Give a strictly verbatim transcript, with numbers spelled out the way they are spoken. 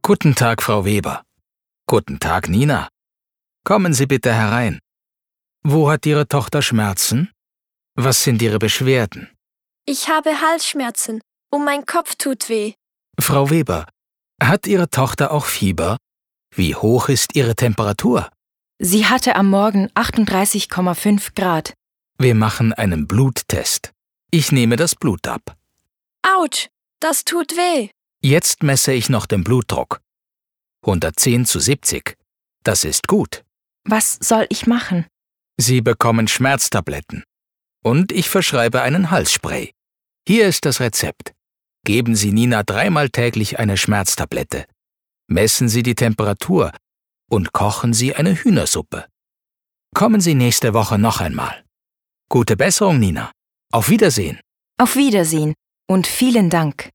Guten Tag, Frau Weber. Guten Tag, Nina. Kommen Sie bitte herein. Wo hat Ihre Tochter Schmerzen? Was sind Ihre Beschwerden? Ich habe Halsschmerzen und mein Kopf tut weh. Frau Weber, hat Ihre Tochter auch Fieber? Wie hoch ist Ihre Temperatur? Sie hatte am Morgen achtunddreißig Komma fünf Grad. Wir machen einen Bluttest. Ich nehme das Blut ab. Autsch, das tut weh. Jetzt messe ich noch den Blutdruck. hundertzehn zu siebzig. Das ist gut. Was soll ich machen? Sie bekommen Schmerztabletten. Und ich verschreibe einen Halsspray. Hier ist das Rezept. Geben Sie Nina dreimal täglich eine Schmerztablette. Messen Sie die Temperatur und kochen Sie eine Hühnersuppe. Kommen Sie nächste Woche noch einmal. Gute Besserung, Nina. Auf Wiedersehen. Auf Wiedersehen und vielen Dank.